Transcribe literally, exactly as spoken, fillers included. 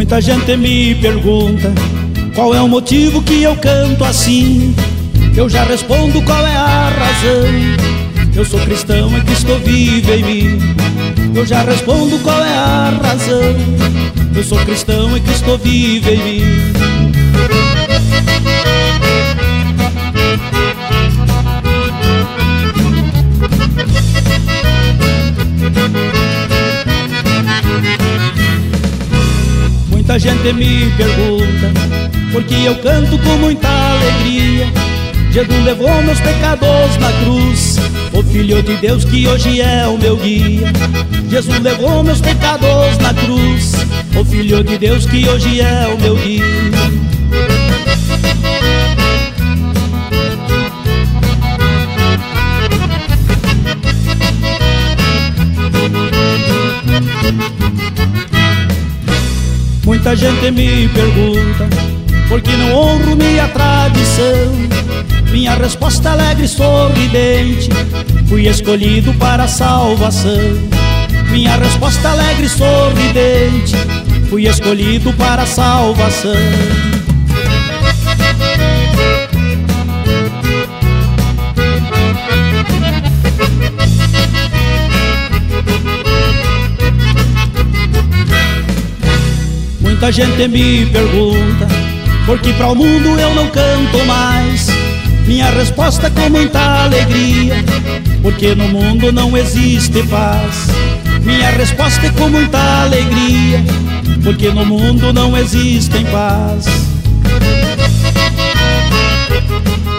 Muita gente me pergunta qual é o motivo que eu canto assim. Eu já respondo qual é a razão. Eu sou cristão e Cristo vive em mim. Eu já respondo qual é a razão. Eu sou cristão e Cristo vive em mim. Muita gente me pergunta por que eu canto com muita alegria. Jesus levou meus pecados na cruz, o Filho de Deus que hoje é o meu guia. Jesus levou meus pecados na cruz, o Filho de Deus que hoje é o meu guia. Muita gente me pergunta por que não honro minha tradição. Minha resposta alegre e sorridente: fui escolhido para a salvação. Minha resposta alegre e sorridente: fui escolhido para a salvação. Muita gente me pergunta por que para o mundo eu não canto mais. Minha resposta é com muita alegria: porque no mundo não existe paz. Minha resposta é com muita alegria: porque no mundo não existe paz.